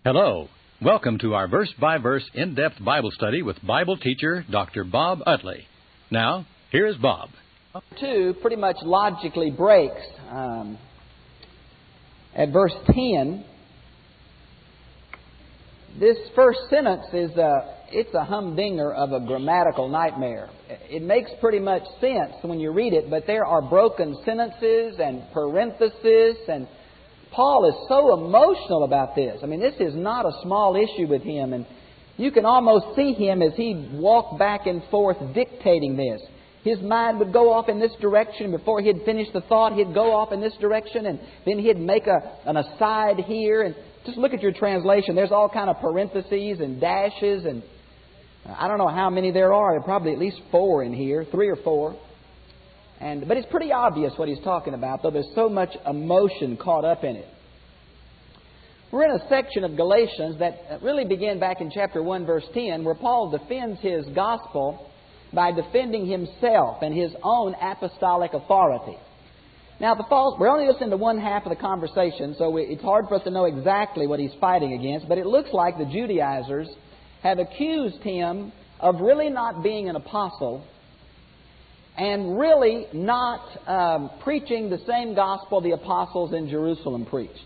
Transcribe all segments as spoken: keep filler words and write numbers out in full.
Hello. Welcome to our verse-by-verse in-depth Bible study with Bible teacher Doctor Bob Utley. Now, here's Bob. Two pretty much logically breaks. Um, at verse ten, this first sentence is a, it's a humdinger of a grammatical nightmare. It makes pretty much sense when you read it, but there are broken sentences and parentheses, and Paul is so emotional about this. I mean, this is not a small issue with him, and you can almost see him as he walked back and forth dictating this. His mind would go off in this direction. Before he'd finish the thought, he'd go off in this direction, and then he'd make a, an aside here. And just look at your translation. There's all kind of parentheses and dashes, and I don't know how many there are. There are probably at least four in here, three or four. And, but it's pretty obvious what he's talking about, though there's so much emotion caught up in it. We're in a section of Galatians that really began back in chapter one, verse ten, where Paul defends his gospel by defending himself and his own apostolic authority. Now, the false, we're only listening to one half of the conversation, so we, it's hard for us to know exactly what he's fighting against, but it looks like the Judaizers have accused him of really not being an apostle and really not um, preaching the same gospel the apostles in Jerusalem preached.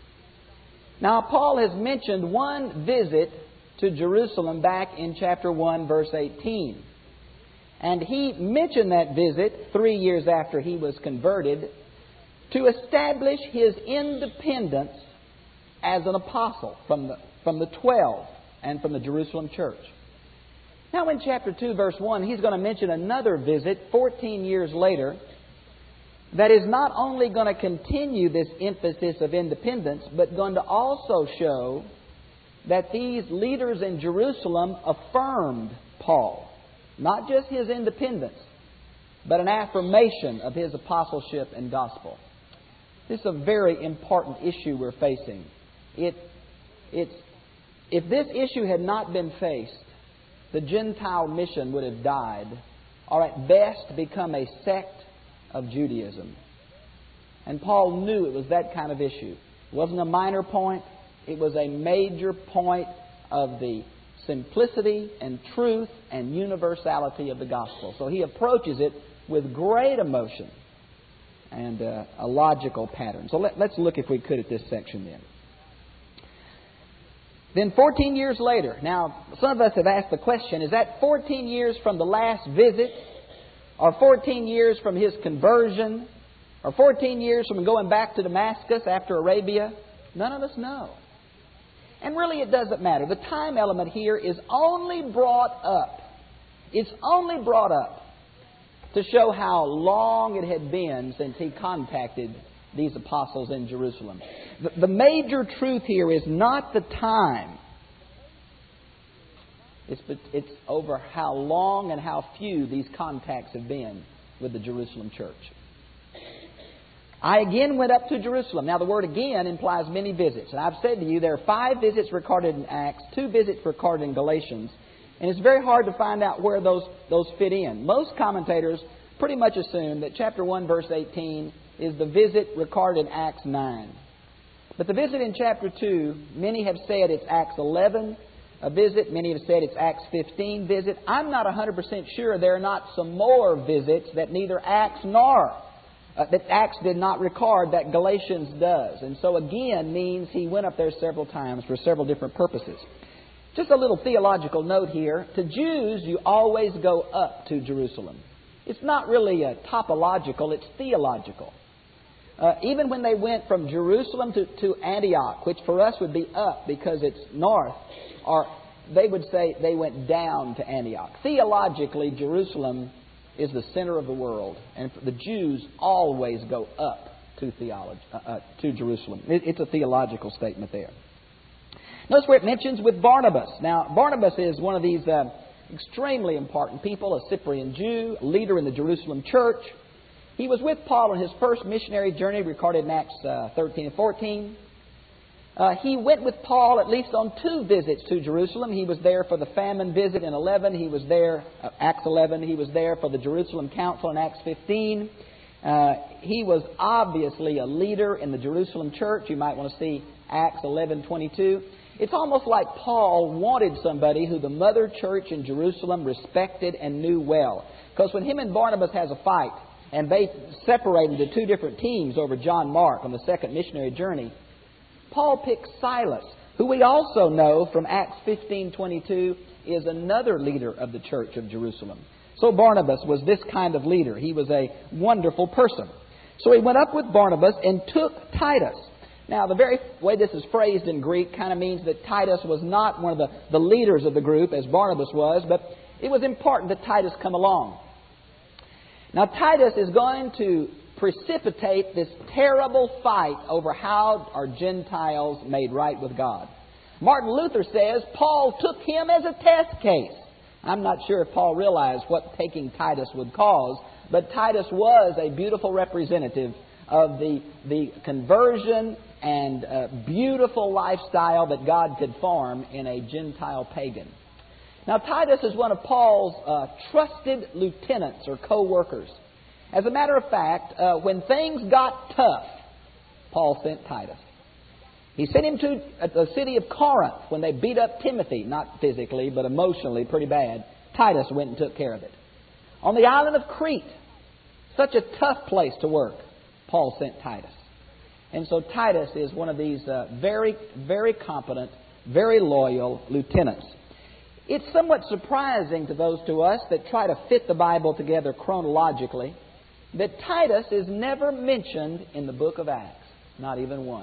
Now, Paul has mentioned one visit to Jerusalem back in chapter one, verse eighteen. And he mentioned that visit three years after he was converted to establish his independence as an apostle from the, from the twelve and from the Jerusalem church. Now in chapter two, verse one, he's going to mention another visit fourteen years later that is not only going to continue this emphasis of independence, but going to also show that these leaders in Jerusalem affirmed Paul. Not just his independence, but an affirmation of his apostleship and gospel. This is a very important issue we're facing. It, it's, if this issue had not been faced, the Gentile mission would have died, or at best become a sect of Judaism. And Paul knew it was that kind of issue. It wasn't a minor point. It was a major point of the simplicity and truth and universality of the gospel. So he approaches it with great emotion and uh, a logical pattern. So let, let's look, if we could, at this section then. Then fourteen years later, now some of us have asked the question, is that fourteen years from the last visit, or fourteen years from his conversion, or fourteen years from going back to Damascus after Arabia? None of us know. And really it doesn't matter. The time element here is only brought up. It's only brought up to show how long it had been since he contacted these apostles in Jerusalem. The, the major truth here is not the time. It's, it's over how long and how few these contacts have been with the Jerusalem church. I again went up to Jerusalem. Now, the word again implies many visits. And I've said to you, there are five visits recorded in Acts, two visits recorded in Galatians. And it's very hard to find out where those, those fit in. Most commentators pretty much assume that chapter one, verse eighteen is the visit recorded in Acts nine. But the visit in chapter two, many have said it's Acts eleven a visit. Many have said it's Acts fifteen visit. I'm not one hundred percent sure there are not some more visits that neither Acts nor Uh, that Acts did not record that Galatians does. And so again means he went up there several times for several different purposes. Just a little theological note here. To Jews, you always go up to Jerusalem. It's not really a topological, it's theological. Uh, even when they went from Jerusalem to, to Antioch, which for us would be up because it's north, or they would say they went down to Antioch. Theologically, Jerusalem is the center of the world, and the Jews always go up to theology, uh, uh, to Jerusalem. It, it's a theological statement there. Notice where it mentions with Barnabas. Now, Barnabas is one of these uh, extremely important people, a Cyprian Jew, a leader in the Jerusalem church. He was with Paul on his first missionary journey, recorded in Acts uh, thirteen and fourteen. Uh, he went with Paul at least on two visits to Jerusalem. He was there for the famine visit in eleven. He was there, uh, Acts eleven. He was there for the Jerusalem Council in Acts fifteen. Uh, he was obviously a leader in the Jerusalem church. You might want to see Acts eleven twenty-two. It's almost like Paul wanted somebody who the mother church in Jerusalem respected and knew well. Because when him and Barnabas has a fight, and they separate into two different teams over John Mark on the second missionary journey, Paul picks Silas, who we also know from Acts fifteen twenty-two is another leader of the church of Jerusalem. So Barnabas was this kind of leader. He was a wonderful person. So he went up with Barnabas and took Titus. Now, the very way this is phrased in Greek kind of means that Titus was not one of the, the leaders of the group, as Barnabas was, but it was important that Titus come along. Now, Titus is going to precipitate this terrible fight over how are Gentiles made right with God. Martin Luther says Paul took him as a test case. I'm not sure if Paul realized what taking Titus would cause, but Titus was a beautiful representative of the, the conversion and uh, beautiful lifestyle that God could form in a Gentile pagan. Now, Titus is one of Paul's uh, trusted lieutenants or co-workers. As a matter of fact, uh, when things got tough, Paul sent Titus. He sent him to the city of Corinth when they beat up Timothy, not physically, but emotionally pretty bad. Titus went and took care of it. On the island of Crete, such a tough place to work, Paul sent Titus. And so Titus is one of these uh, very, very competent, very loyal lieutenants. It's somewhat surprising to those to us that try to fit the Bible together chronologically that Titus is never mentioned in the book of Acts, not even once.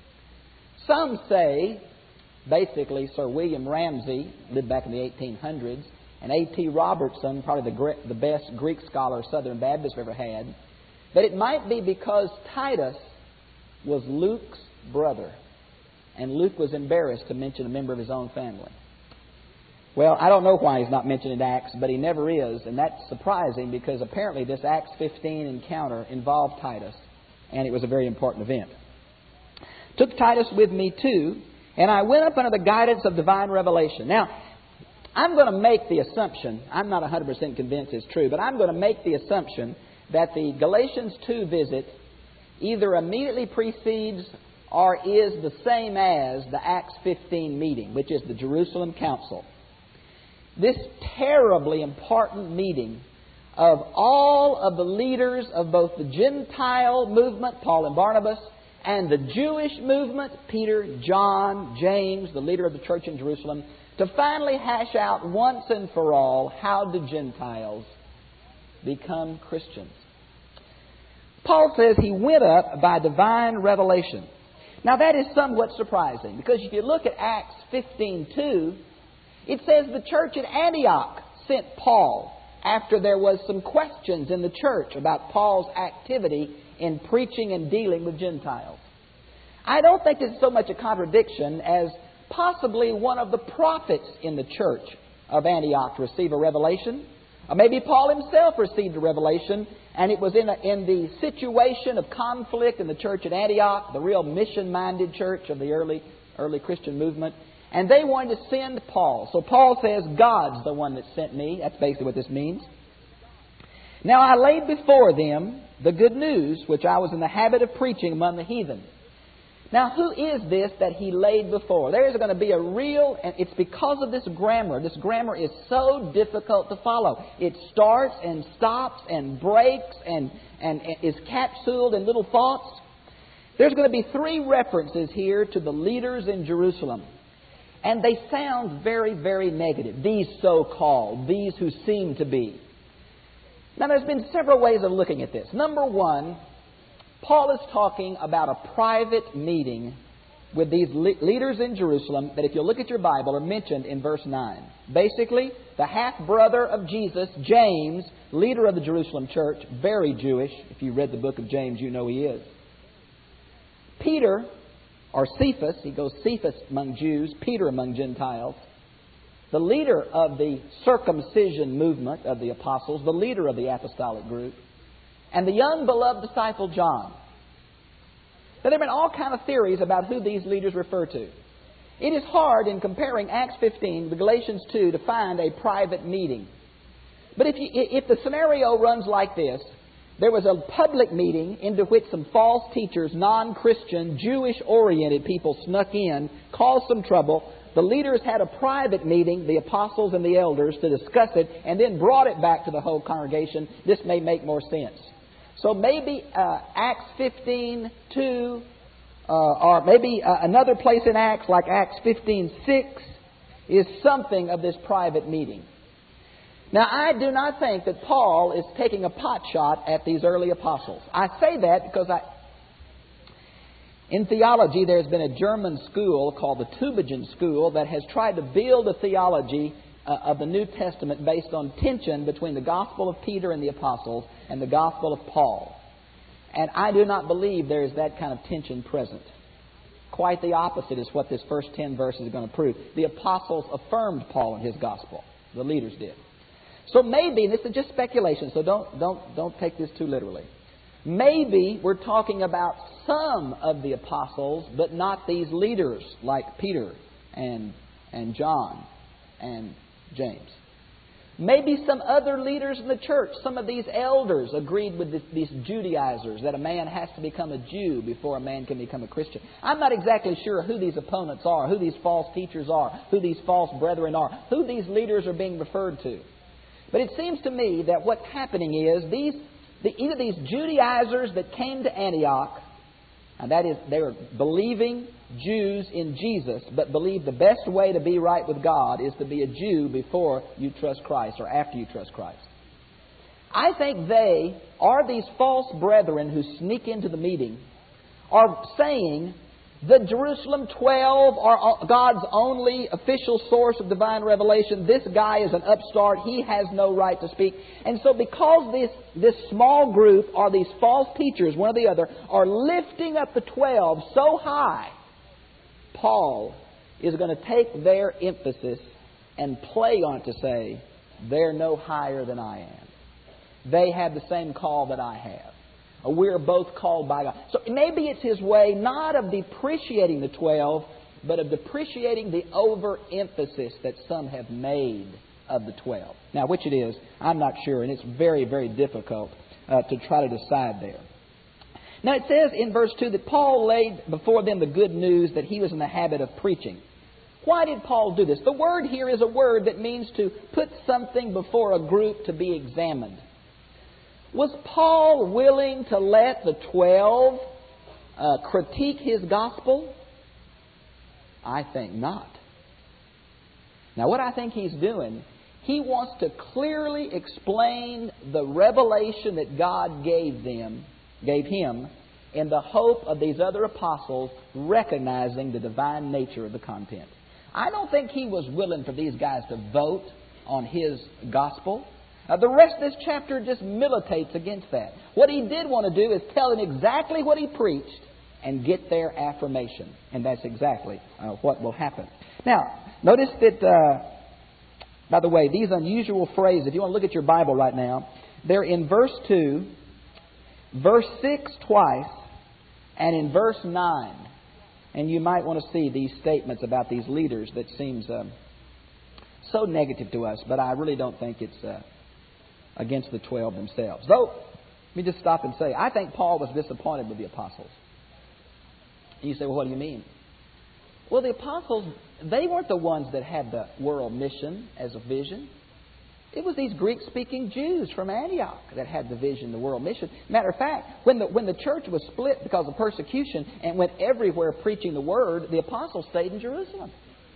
Some say, basically, Sir William Ramsay lived back in the eighteen hundreds, and A T Robertson, probably the, the best Greek scholar Southern Baptists ever had, that it might be because Titus was Luke's brother, and Luke was embarrassed to mention a member of his own family. Well, I don't know why he's not mentioned in Acts, but he never is, and that's surprising because apparently this Acts fifteen encounter involved Titus, and it was a very important event. Took Titus with me too, and I went up under the guidance of divine revelation. Now, I'm going to make the assumption, I'm not one hundred percent convinced it's true, but I'm going to make the assumption that the Galatians two visit either immediately precedes or is the same as the Acts fifteen meeting, which is the Jerusalem Council. This terribly important meeting of all of the leaders of both the Gentile movement, Paul and Barnabas, and the Jewish movement, Peter, John, James, the leader of the church in Jerusalem, to finally hash out once and for all how do Gentiles become Christians. Paul says he went up by divine revelation. Now that is somewhat surprising because if you look at Acts fifteen two, it says the church at Antioch sent Paul after there was some questions in the church about Paul's activity in preaching and dealing with Gentiles. I don't think it's so much a contradiction as possibly one of the prophets in the church of Antioch received a revelation. Or maybe Paul himself received a revelation, and it was in, a, in the situation of conflict in the church at Antioch, the real mission-minded church of the early, early Christian movement. And they wanted to send Paul. So Paul says, God's the one that sent me. That's basically what this means. Now I laid before them the good news, which I was in the habit of preaching among the heathen. Now who is this that he laid before? There is going to be a real, and it's because of this grammar. This grammar is so difficult to follow. It starts and stops and breaks and, and, and is capsuled in little thoughts. There's going to be three references here to the leaders in Jerusalem. And they sound very, very negative. These so-called, these who seem to be. Now, there's been several ways of looking at this. Number one, Paul is talking about a private meeting with these le- leaders in Jerusalem that, if you look at your Bible, are mentioned in verse nine. Basically, the half-brother of Jesus, James, leader of the Jerusalem church, very Jewish. If you read the book of James, you know he is. Peter, or Cephas, he goes Cephas among Jews, Peter among Gentiles, the leader of the circumcision movement of the apostles, the leader of the apostolic group, and the young beloved disciple John. Now, there have been all kinds of theories about who these leaders refer to. It is hard in comparing Acts fifteen with Galatians two to find a private meeting. But if, you, if the scenario runs like this, there was a public meeting into which some false teachers, non-Christian, Jewish-oriented people snuck in, caused some trouble. The leaders had a private meeting, the apostles and the elders, to discuss it, and then brought it back to the whole congregation. This may make more sense. So maybe uh, Acts fifteen two, uh, or maybe uh, another place in Acts, like Acts fifteen six, is something of this private meeting. Now, I do not think that Paul is taking a pot shot at these early apostles. I say that because I, in theology, there's been a German school called the Tübingen School that has tried to build a theology uh, of the New Testament based on tension between the Gospel of Peter and the apostles and the Gospel of Paul. And I do not believe there is that kind of tension present. Quite the opposite is what this first ten verses are going to prove. The apostles affirmed Paul and his gospel. The leaders did. So maybe, and this is just speculation, so don't don't don't take this too literally. Maybe we're talking about some of the apostles, but not these leaders like Peter and and John and James. Maybe some other leaders in the church, some of these elders agreed with this, these Judaizers that a man has to become a Jew before a man can become a Christian. I'm not exactly sure who these opponents are, who these false teachers are, who these false brethren are, who these leaders are being referred to. But it seems to me that what's happening is these, the, either these Judaizers that came to Antioch, and that is, they were believing Jews in Jesus, but believe the best way to be right with God is to be a Jew before you trust Christ or after you trust Christ. I think they, or these false brethren who sneak into the meeting, are saying the Jerusalem twelve are God's only official source of divine revelation. This guy is an upstart. He has no right to speak. And so because this, this small group, or these false teachers, one or the other, are lifting up the twelve so high, Paul is going to take their emphasis and play on it to say, they're no higher than I am. They have the same call that I have. We're both called by God. So maybe it's his way not of depreciating the twelve, but of depreciating the overemphasis that some have made of the twelve. Now, which it is, I'm not sure, and it's very, very difficult uh, to try to decide there. Now, it says in verse two that Paul laid before them the good news that he was in the habit of preaching. Why did Paul do this? The word here is a word that means to put something before a group to be examined. Was Paul willing to let the twelve uh, critique his gospel? I think not. Now, what I think he's doing, he wants to clearly explain the revelation that God gave them, gave him, in the hope of these other apostles recognizing the divine nature of the content. I don't think he was willing for these guys to vote on his gospel. Now, the rest of this chapter just militates against that. What he did want to do is tell them exactly what he preached and get their affirmation. And that's exactly uh, what will happen. Now, notice that, uh, by the way, these unusual phrases, if you want to look at your Bible right now, they're in verse two, verse six twice, and in verse nine. And you might want to see these statements about these leaders that seems um, so negative to us, but I really don't think it's Uh, against the twelve themselves. Though, let me just stop and say, I think Paul was disappointed with the apostles. And you say, well, what do you mean? Well, the apostles, they weren't the ones that had the world mission as a vision. It was these Greek-speaking Jews from Antioch that had the vision, the world mission. Matter of fact, when the, when the church was split because of persecution and went everywhere preaching the word, the apostles stayed in Jerusalem.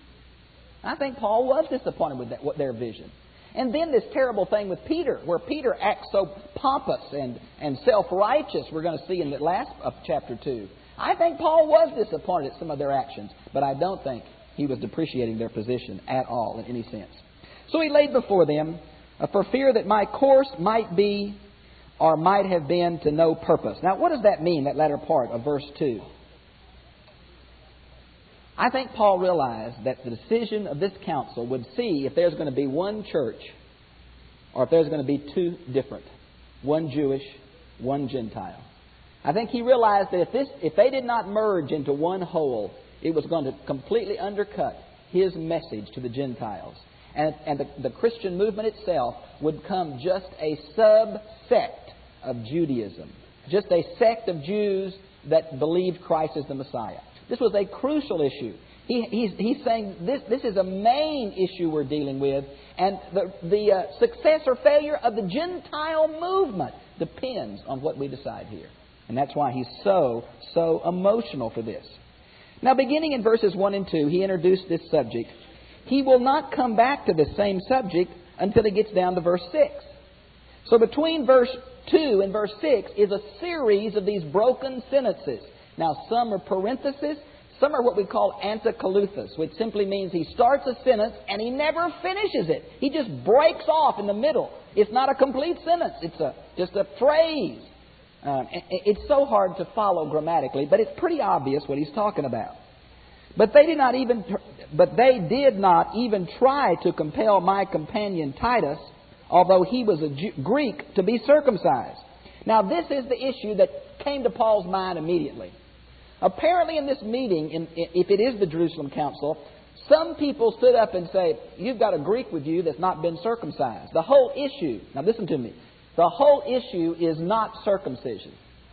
I think Paul was disappointed with that, what their vision. And then this terrible thing with Peter, where Peter acts so pompous and, and self-righteous, we're going to see in the last of chapter two. I think Paul was disappointed at some of their actions, but I don't think he was depreciating their position at all in any sense. So he laid before them, uh, for fear that my course might be or might have been to no purpose. Now, what does that mean, that latter part of verse two? I think Paul realized that the decision of this council would see if there's going to be one church or if there's going to be two different. One Jewish, one Gentile. I think he realized that if this, if they did not merge into one whole, it was going to completely undercut his message to the Gentiles. And, and the, the Christian movement itself would come just a subsect of Judaism. Just a sect of Jews that believed Christ is the Messiah. This was a crucial issue. He, he's, he's saying this, this is a main issue we're dealing with, and the, the uh, success or failure of the Gentile movement depends on what we decide here. And that's why he's so, so emotional for this. Now, beginning in verses one and two, he introduced this subject. He will not come back to the same subject until he gets down to verse six. So between verse two and verse six is a series of these broken sentences. Now, some are parentheses. Some are what we call anticaluthus, which simply means he starts a sentence and he never finishes it. He just breaks off in the middle. It's not a complete sentence. It's a, just a phrase. Um, it's so hard to follow grammatically, but it's pretty obvious what he's talking about. But they did not even, but they did not even try to compel my companion Titus, although he was a Jew, Greek, to be circumcised. Now, this is the issue that came to Paul's mind immediately. Apparently in this meeting, in, if it is the Jerusalem Council, some people stood up and say, you've got a Greek with you that's not been circumcised. The whole issue, now listen to me, the whole issue is not circumcision.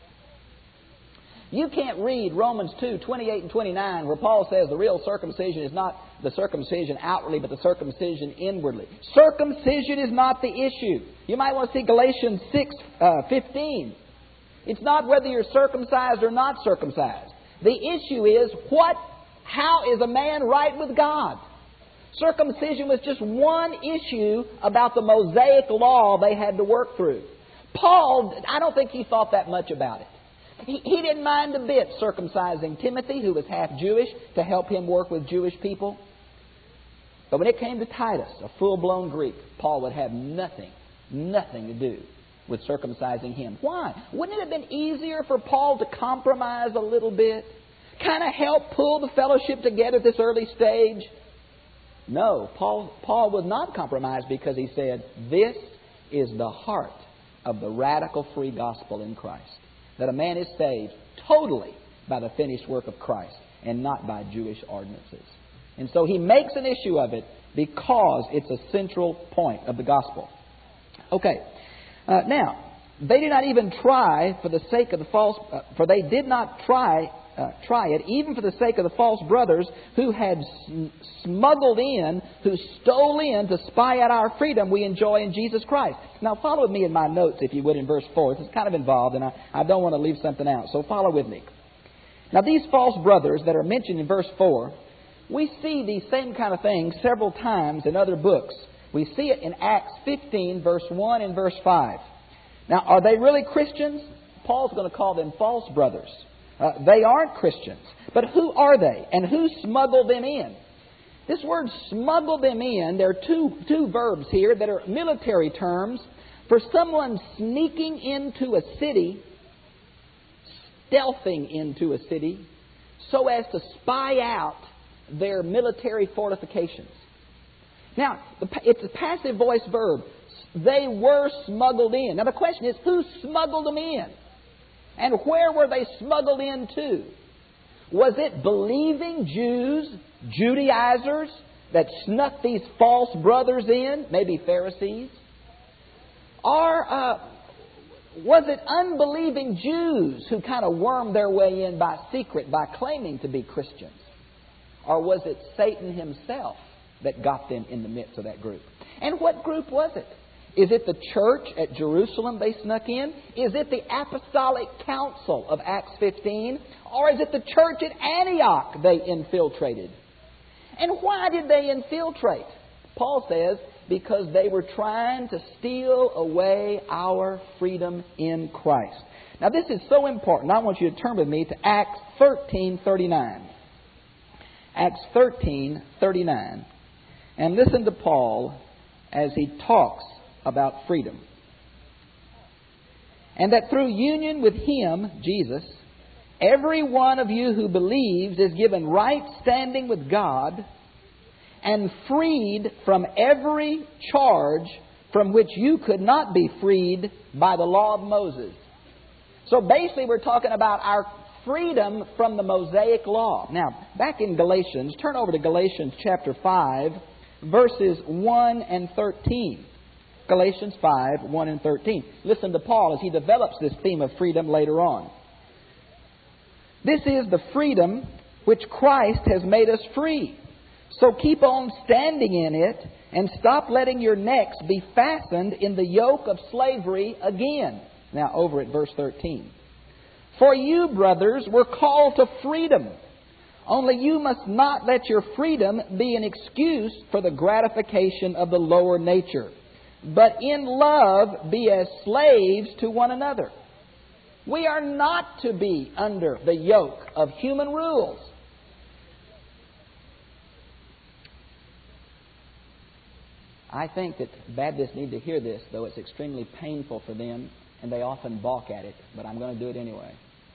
You can't read Romans two, twenty-eight and twenty-nine, where Paul says the real circumcision is not the circumcision outwardly, but the circumcision inwardly. Circumcision is not the issue. You might want to see Galatians six, fifteen. It's not whether you're circumcised or not circumcised. The issue is, what, how is a man right with God? Circumcision was just one issue about the Mosaic law they had to work through. Paul, I don't think he thought that much about it. He, he didn't mind a bit circumcising Timothy, who was half Jewish, to help him work with Jewish people. But when it came to Titus, a full-blown Greek, Paul would have nothing, nothing to do with circumcising him. Why? Wouldn't it have been easier for Paul to compromise a little bit? Kind of help pull the fellowship together at this early stage? No, Paul, Paul would not compromise, because he said, this is the heart of the radical free gospel in Christ. That a man is saved totally by the finished work of Christ and not by Jewish ordinances. And so he makes an issue of it because it's a central point of the gospel. Okay. Uh, now, they did not even try for the sake of the false, uh, for they did not try uh, try it, even for the sake of the false brothers who had sm- smuggled in, who stole in to spy out our freedom we enjoy in Jesus Christ. Now, follow with me in my notes, if you would, in verse four. This is kind of involved, and I, I don't want to leave something out, so follow with me. Now, these false brothers that are mentioned in verse four, we see these same kind of things several times in other books. We see it in Acts fifteen, verse one and verse five. Now, are they really Christians? Paul's going to call them false brothers. Uh, they aren't Christians. But who are they? And who smuggled them in? This word smuggle them in, there are two, two verbs here that are military terms for someone sneaking into a city, stealthing into a city, so as to spy out their military fortifications. Now, it's a passive voice verb. They were smuggled in. Now, the question is, who smuggled them in? And where were they smuggled into? Was it believing Jews, Judaizers, that snuck these false brothers in? Maybe Pharisees? Or uh, was it unbelieving Jews who kind of wormed their way in by secret, by claiming to be Christians? Or was it Satan himself that got them in the midst of that group? And what group was it? Is it the church at Jerusalem they snuck in? Is it the Apostolic Council of Acts fifteen? Or is it the church at Antioch they infiltrated? And why did they infiltrate? Paul says, because they were trying to steal away our freedom in Christ. Now, this is so important. I want you to turn with me to Acts thirteen thirty-nine. Acts thirteen thirty-nine. And listen to Paul as he talks about freedom. And that through union with Him, Jesus, every one of you who believes is given right standing with God and freed from every charge from which you could not be freed by the law of Moses. So basically we're talking about our freedom from the Mosaic law. Now, back in Galatians, turn over to Galatians chapter five, verses one and thirteen. Galatians five, one and thirteen. Listen to Paul as he develops this theme of freedom later on. This is the freedom which Christ has made us free. So keep on standing in it and stop letting your necks be fastened in the yoke of slavery again. Now over at verse thirteen. For you, brothers, were called to freedom. Only you must not let your freedom be an excuse for the gratification of the lower nature. But in love, be as slaves to one another. We are not to be under the yoke of human rules. I think that Baptists need to hear this, though it's extremely painful for them, and they often balk at it, but I'm going to do it anyway.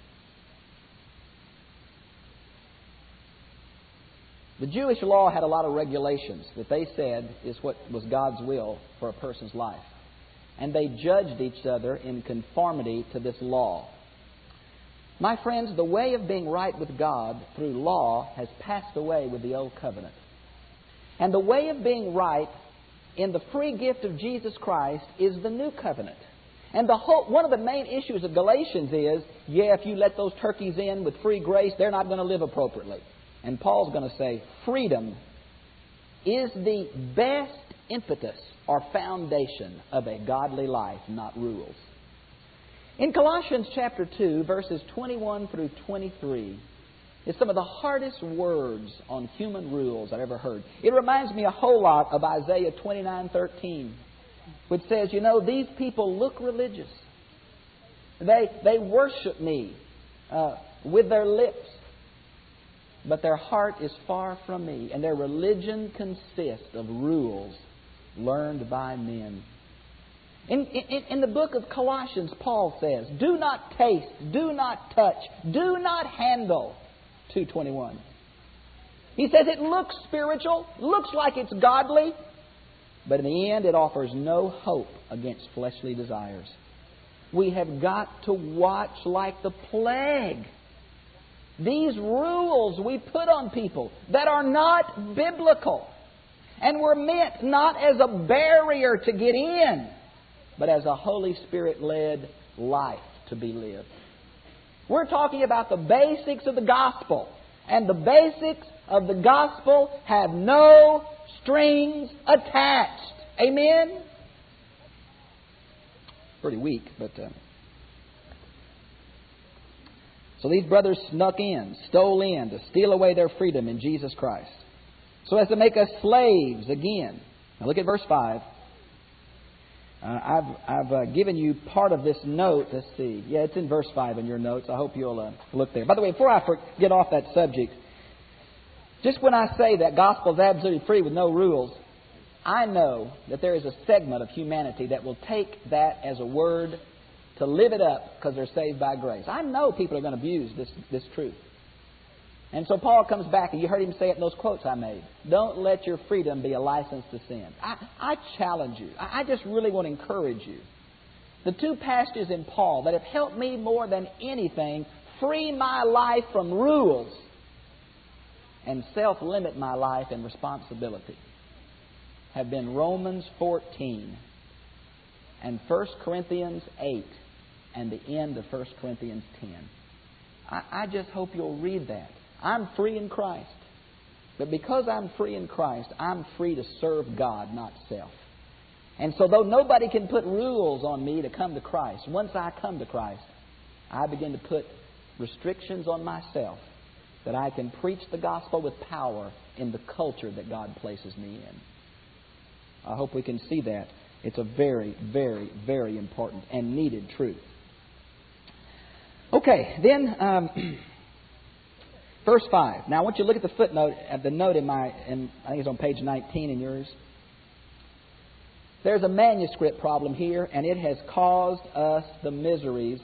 The Jewish law had a lot of regulations that they said is what was God's will for a person's life. And they judged each other in conformity to this law. My friends, the way of being right with God through law has passed away with the Old Covenant. And the way of being right in the free gift of Jesus Christ is the New Covenant. And the whole, one of the main issues of Galatians is, yeah, if you let those turkeys in with free grace, they're not going to live appropriately. And Paul's going to say, freedom is the best impetus or foundation of a godly life, not rules. In Colossians chapter two, verses twenty-one through twenty-three, is some of the hardest words on human rules I've ever heard. It reminds me a whole lot of Isaiah twenty-nine thirteen, which says, you know, these people look religious. They, they worship me uh, with their lips. But their heart is far from me, and their religion consists of rules learned by men. In, in, in the book of Colossians, Paul says, do not taste, do not touch, do not handle. two twenty-one. He says it looks spiritual, looks like it's godly, but in the end it offers no hope against fleshly desires. We have got to watch like the plague these rules we put on people that are not biblical and were meant not as a barrier to get in, but as a Holy Spirit-led life to be lived. We're talking about the basics of the gospel, and the basics of the gospel have no strings attached. Amen? Pretty weak, but... Uh, So these brothers snuck in, stole in to steal away their freedom in Jesus Christ, so as to make us slaves again. Now look at verse five. Uh, I've, I've uh, given you part of this note. Let's see. Yeah, it's in verse five in your notes. I hope you'll uh, look there. By the way, before I get off that subject, just when I say that gospel is absolutely free with no rules, I know that there is a segment of humanity that will take that as a word to live it up because they're saved by grace. I know people are going to abuse this, this truth. And so Paul comes back, and you heard him say it in those quotes I made. Don't let your freedom be a license to sin. I, I challenge you. I, I just really want to encourage you. The two passages in Paul that have helped me more than anything free my life from rules and self-limit my life in responsibility have been Romans fourteen and First Corinthians eight and the end of First Corinthians ten. I, I just hope you'll read that. I'm free in Christ. But because I'm free in Christ, I'm free to serve God, not self. And so though nobody can put rules on me to come to Christ, once I come to Christ, I begin to put restrictions on myself that I can preach the gospel with power in the culture that God places me in. I hope we can see that. It's a very, very, very important and needed truth. Okay, then um, verse five. Now I want you to look at the footnote, at the note in my, in, I think it's on page nineteen in yours. There's a manuscript problem here, and it has caused us the miseries.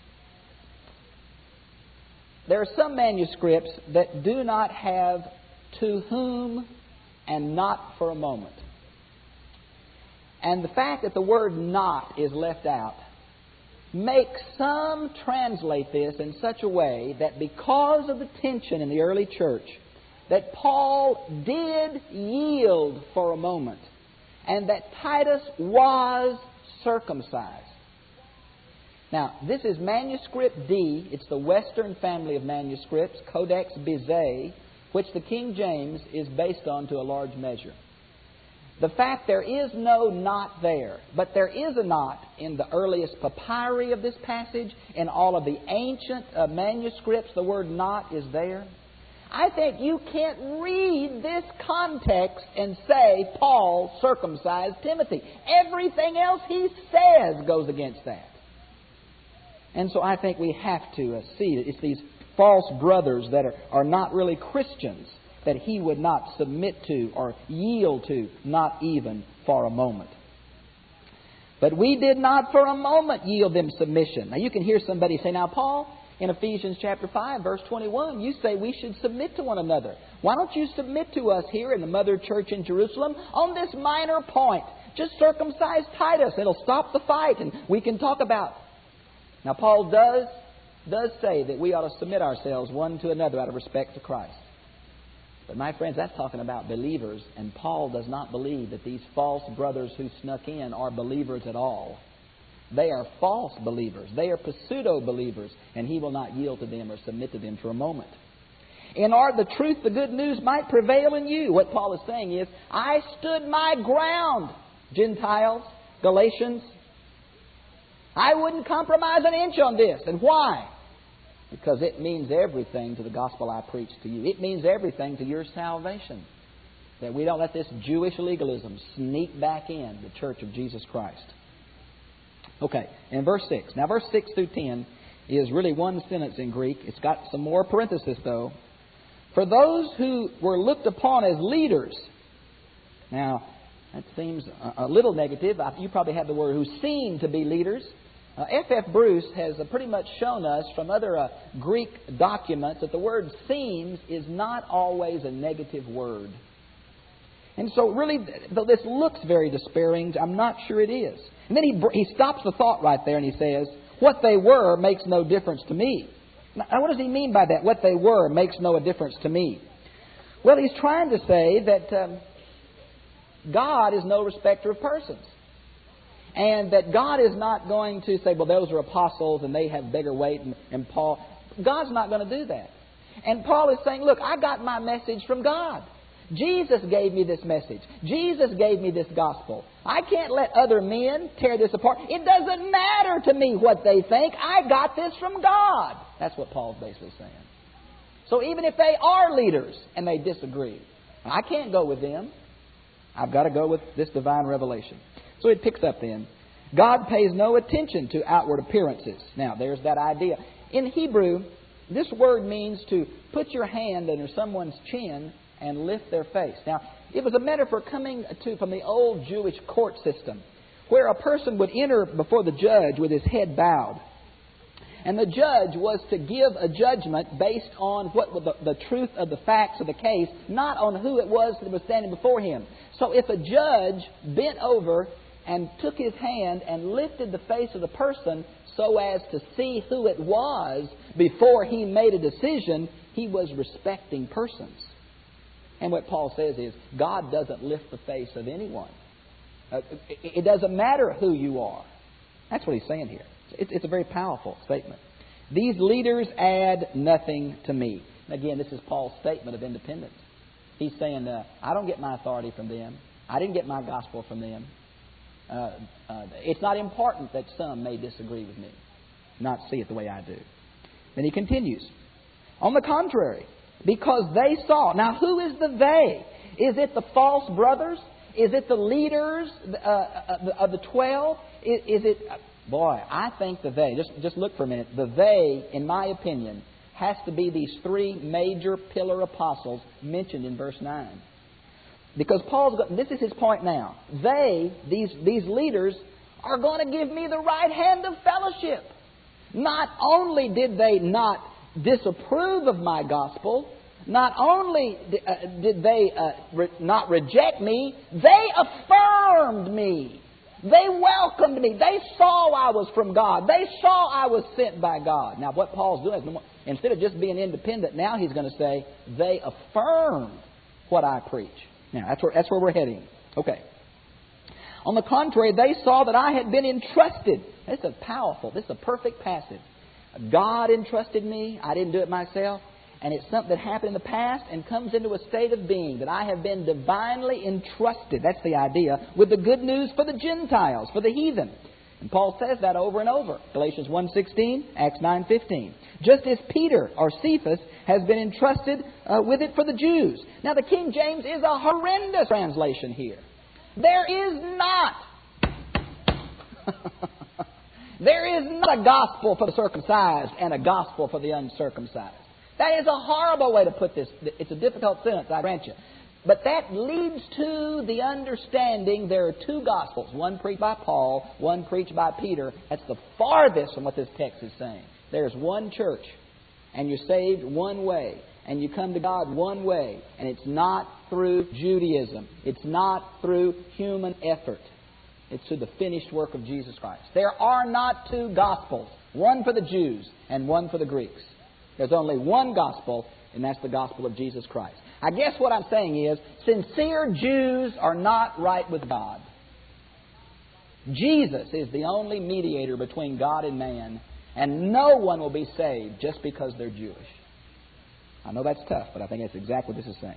There are some manuscripts that do not have to whom and not for a moment. And the fact that the word not is left out makes some translate this in such a way that because of the tension in the early church, that Paul did yield for a moment and that Titus was circumcised. Now, this is manuscript D. It's the Western family of manuscripts, Codex Bezae, which the King James is based on to a large measure. The fact there is no knot there, but there is a knot in the earliest papyri of this passage. In all of the ancient uh, manuscripts, the word knot is there. I think you can't read this context and say Paul circumcised Timothy. Everything else he says goes against that. And so I think we have to uh, see that it's these false brothers that are, are not really Christians that he would not submit to or yield to, not even for a moment. But we did not for a moment yield them submission. Now you can hear somebody say, now Paul, in Ephesians chapter five, verse twenty-one, you say we should submit to one another. Why don't you submit to us here in the Mother Church in Jerusalem on this minor point? Just circumcise Titus. It'll stop the fight and we can talk about. Now Paul does, does say that we ought to submit ourselves one to another out of respect to Christ. But my friends, that's talking about believers, and Paul does not believe that these false brothers who snuck in are believers at all. They are false believers. They are pseudo-believers, and he will not yield to them or submit to them for a moment. In order the truth, the good news might prevail in you. What Paul is saying is, I stood my ground, Gentiles, Galatians. I wouldn't compromise an inch on this. And why? Because it means everything to the gospel I preach to you. It means everything to your salvation. That we don't let this Jewish legalism sneak back in the church of Jesus Christ. Okay, in verse six. Now verse six through ten is really one sentence in Greek. It's got some more parenthesis though. For those who were looked upon as leaders. Now, that seems a little negative. You probably have the word who seem to be leaders. Uh, F F Bruce has uh, pretty much shown us from other uh, Greek documents that the word seems is not always a negative word. And so really, though this looks very despairing, I'm not sure it is. And then he, he stops the thought right there and he says, what they were makes no difference to me. Now, what does he mean by that? What they were makes no difference to me. Well, he's trying to say that um, God is no respecter of persons. And that God is not going to say, well, those are apostles and they have bigger weight and, and Paul. God's not going to do that. And Paul is saying, look, I got my message from God. Jesus gave me this message. Jesus gave me this gospel. I can't let other men tear this apart. It doesn't matter to me what they think. I got this from God. That's what Paul's basically saying. So even if they are leaders and they disagree, I can't go with them. I've got to go with this divine revelation. So it picks up then. God pays no attention to outward appearances. Now, there's that idea. In Hebrew, this word means to put your hand under someone's chin and lift their face. Now, it was a metaphor coming to from the old Jewish court system, where a person would enter before the judge with his head bowed. And the judge was to give a judgment based on what the, the truth of the facts of the case, not on who it was that was standing before him. So if a judge bent over and took his hand and lifted the face of the person so as to see who it was before he made a decision, he was respecting persons. And what Paul says is, God doesn't lift the face of anyone. Uh, it, it doesn't matter who you are. That's what he's saying here. It's, it's a very powerful statement. These leaders add nothing to me. Again, this is Paul's statement of independence. He's saying, uh, I don't get my authority from them. I didn't get my gospel from them. Uh, uh, it's not important that some may disagree with me, not see it the way I do. Then he continues. On the contrary, because they saw. Now, who is the they? Is it the false brothers? Is it the leaders uh, of the twelve? Is, is it... Boy, I think the they, just, just look for a minute. The they, in my opinion, has to be these three major pillar apostles mentioned in verse nine. Because Paul's got, this is his point now. They, these, these leaders, are going to give me the right hand of fellowship. Not only did they not disapprove of my gospel, not only uh, did they uh, re- not reject me, they affirmed me. They welcomed me. They saw I was from God. They saw I was sent by God. Now, what Paul's doing is, instead of just being independent, now he's going to say, they affirmed what I preach. Now, that's where, that's where we're heading. Okay. On the contrary, they saw that I had been entrusted. This is powerful. This is a perfect passage. God entrusted me. I didn't do it myself. And it's something that happened in the past and comes into a state of being, that I have been divinely entrusted. That's the idea. With the good news for the Gentiles, for the heathen. And Paul says that over and over. Galatians one sixteen, Acts nine fifteen. Just as Peter, or Cephas, has been entrusted uh, with it for the Jews. Now the King James is a horrendous translation here. There is not. There is not a gospel for the circumcised and a gospel for the uncircumcised. That is a horrible way to put this. It's a difficult sentence, I grant you. But that leads to the understanding there are two gospels. One preached by Paul, one preached by Peter. That's the farthest from what this text is saying. There's one church, and you're saved one way, and you come to God one way, and it's not through Judaism. It's not through human effort. It's through the finished work of Jesus Christ. There are not two gospels, one for the Jews and one for the Greeks. There's only one gospel, and that's the gospel of Jesus Christ. I guess what I'm saying is, sincere Jews are not right with God. Jesus is the only mediator between God and man, and no one will be saved just because they're Jewish. I know that's tough, but I think that's exactly what this is saying.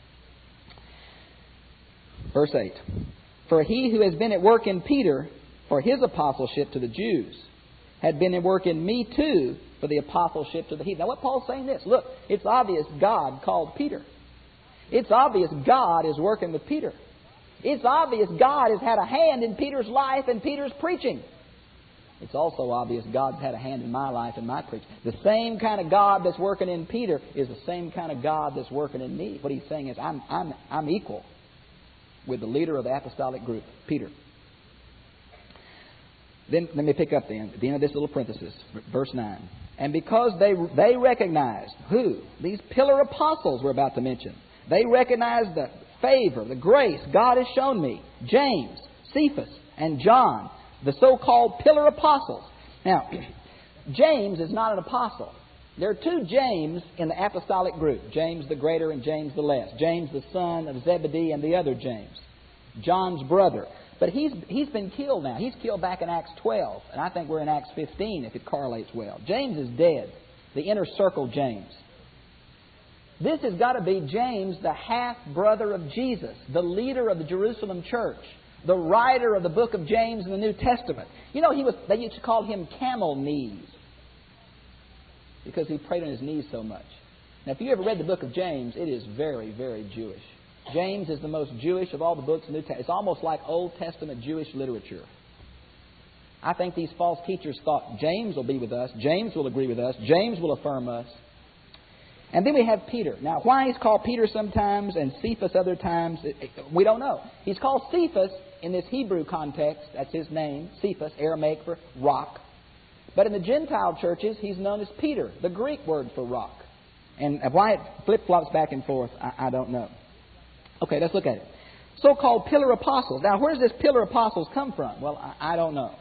Verse eight. For he who has been at work in Peter for his apostleship to the Jews had been at work in me too for the apostleship to the heathen. Now what Paul's saying is, look, it's obvious God called Peter. It's obvious God is working with Peter. It's obvious God has had a hand in Peter's life and Peter's preaching. It's also obvious God's had a hand in my life and my preaching. The same kind of God that's working in Peter is the same kind of God that's working in me. What he's saying is, I'm, I'm, I'm equal with the leader of the apostolic group, Peter. Then let me pick up then, at the end of this little parenthesis, verse nine. And because they they recognized, who? These pillar apostles we're about to mention. They recognized the favor, the grace God has shown me. James, Cephas, and John, the so-called pillar apostles. Now, James is not an apostle. There are two James in the apostolic group. James the greater and James the less. James the son of Zebedee and the other James. John's brother. But he's he's been killed now. He's killed back in Acts twelve. And I think we're in Acts fifteen if it correlates well. James is dead. The inner circle James. This has got to be James, the half-brother of Jesus. The leader of the Jerusalem church. The writer of the book of James in the New Testament. You know, he was they used to call him camel knees, because he prayed on his knees so much. Now, if you ever read the book of James, it is very, very Jewish. James is the most Jewish of all the books in the New Testament. It's almost like Old Testament Jewish literature. I think these false teachers thought James will be with us, James will agree with us, James will affirm us. And then we have Peter. Now, why he's called Peter sometimes and Cephas other times, we don't know. He's called Cephas in this Hebrew context. That's his name, Cephas, Aramaic for rock. But in the Gentile churches, he's known as Peter, the Greek word for rock. And why it flip-flops back and forth, I, I don't know. Okay, let's look at it. So-called pillar apostles. Now, where does this pillar apostles come from? Well, I, I don't know.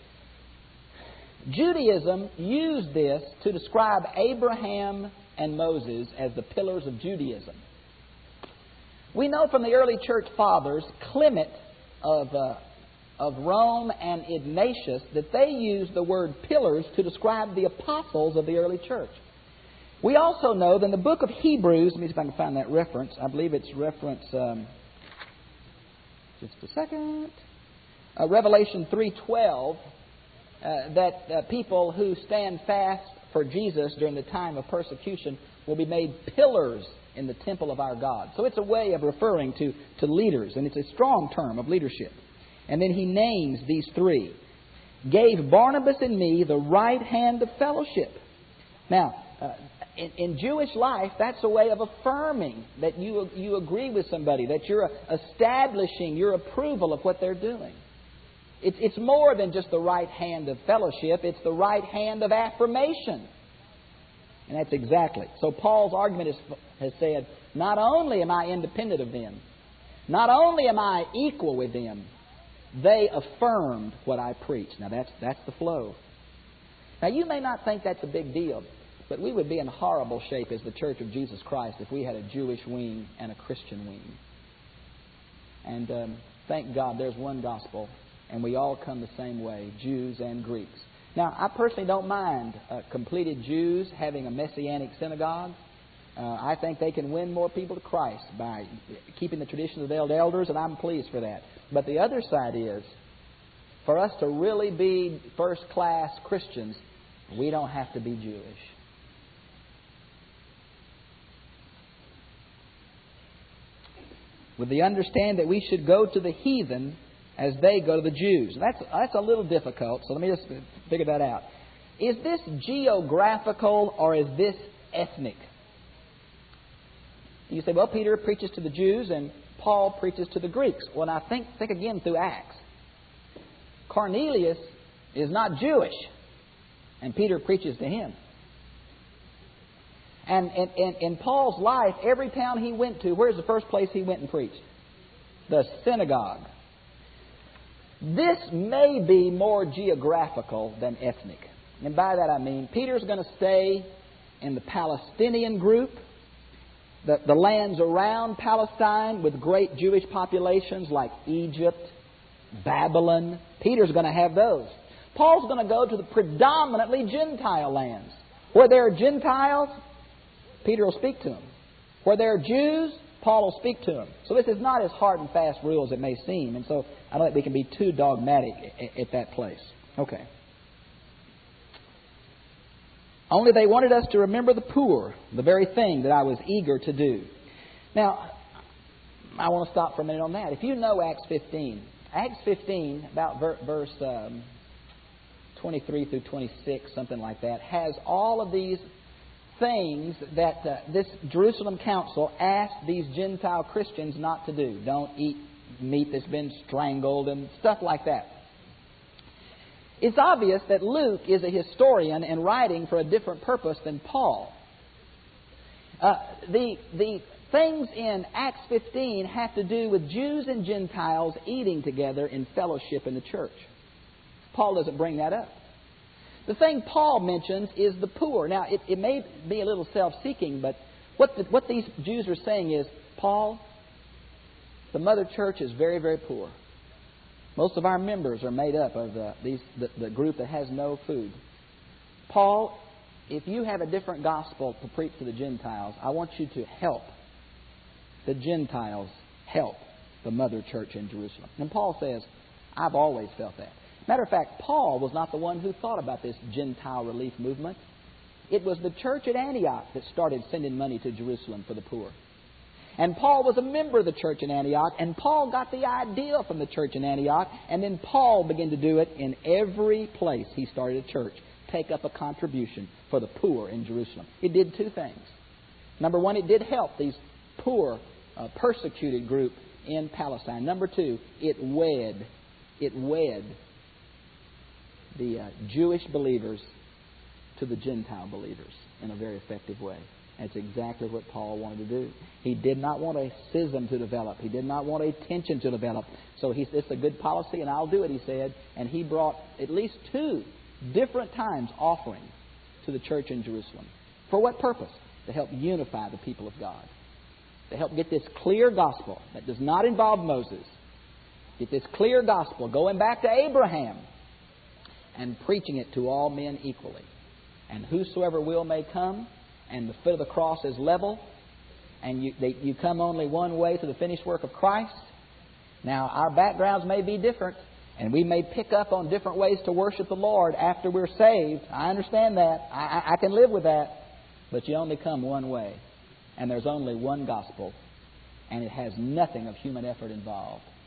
Judaism used this to describe Abraham and Moses as the pillars of Judaism. We know from the early church fathers, Clement of... Uh, of Rome and Ignatius, that they used the word pillars to describe the apostles of the early church. We also know that in the book of Hebrews, let me see if I can find that reference. I believe it's reference, um, just a second, uh, Revelation three twelve, uh, that uh, people who stand fast for Jesus during the time of persecution will be made pillars in the temple of our God. So it's a way of referring to, to leaders, and it's a strong term of leadership. And then he names these three. Gave Barnabas and me the right hand of fellowship. Now, uh, in, in Jewish life, that's a way of affirming that you, you agree with somebody, that you're establishing your approval of what they're doing. It's, it's more than just the right hand of fellowship. It's the right hand of affirmation. And that's exactly. So Paul's argument is, has said, not only am I independent of them, not only am I equal with them, they affirmed what I preached. Now, that's that's the flow. Now, you may not think that's a big deal, but we would be in horrible shape as the Church of Jesus Christ if we had a Jewish wing and a Christian wing. And um, thank God there's one gospel, and we all come the same way, Jews and Greeks. Now, I personally don't mind uh, completed Jews having a Messianic synagogue. Uh, I think they can win more people to Christ by keeping the traditions of the elders, and I'm pleased for that. But the other side is, for us to really be first-class Christians, we don't have to be Jewish. With the understanding that we should go to the heathen as they go to the Jews. That's, that's a little difficult, so let me just figure that out. Is this geographical or is this ethnic? You say, well, Peter preaches to the Jews and Paul preaches to the Greeks. Well, now think, think again through Acts. Cornelius is not Jewish, and Peter preaches to him. And in, in Paul's life, every town he went to, where's the first place he went and preached? The synagogue. This may be more geographical than ethnic. And by that I mean, Peter's going to stay in the Palestinian group, the, the lands around Palestine with great Jewish populations like Egypt, Babylon. Peter's going to have those. Paul's going to go to the predominantly Gentile lands. Where there are Gentiles, Peter will speak to them. Where there are Jews, Paul will speak to them. So this is not as hard and fast rule as it may seem. And so I don't think we can be too dogmatic at that place. Okay. Only they wanted us to remember the poor, the very thing that I was eager to do. Now, I want to stop for a minute on that. If you know Acts fifteen, Acts fifteen, about verse um, twenty-three through twenty-six, something like that, has all of these things that uh, this Jerusalem council asked these Gentile Christians not to do. Don't eat meat that's been strangled and stuff like that. It's obvious that Luke is a historian and writing for a different purpose than Paul. Uh, the, the things in Acts fifteen have to do with Jews and Gentiles eating together in fellowship in the church. Paul doesn't bring that up. The thing Paul mentions is the poor. Now, it, it may be a little self-seeking, but what, the, what these Jews are saying is, Paul, the mother church is very, very poor. Most of our members are made up of the, these, the, the group that has no food. Paul, if you have a different gospel to preach to the Gentiles, I want you to help the Gentiles help the mother church in Jerusalem. And Paul says, I've always felt that. Matter of fact, Paul was not the one who thought about this Gentile relief movement. It was the church at Antioch that started sending money to Jerusalem for the poor. And Paul was a member of the church in Antioch, and Paul got the idea from the church in Antioch, and then Paul began to do it in every place he started a church. Take up a contribution for the poor in Jerusalem. It did two things. Number one, it did help these poor, uh, persecuted group in Palestine. Number two, it wed, it wed the uh, Jewish believers to the Gentile believers in a very effective way. That's exactly what Paul wanted to do. He did not want a schism to develop. He did not want a tension to develop. So he, it's a good policy, and I'll do it, he said. And he brought at least two different times offerings to the church in Jerusalem. For what purpose? To help unify the people of God. To help get this clear gospel that does not involve Moses. Get this clear gospel going back to Abraham and preaching it to all men equally. And whosoever will may come, and the foot of the cross is level, and you, they, you come only one way to the finished work of Christ. Now, our backgrounds may be different, and we may pick up on different ways to worship the Lord after we're saved. I understand that. I, I, I can live with that. But you only come one way, and there's only one gospel, and it has nothing of human effort involved.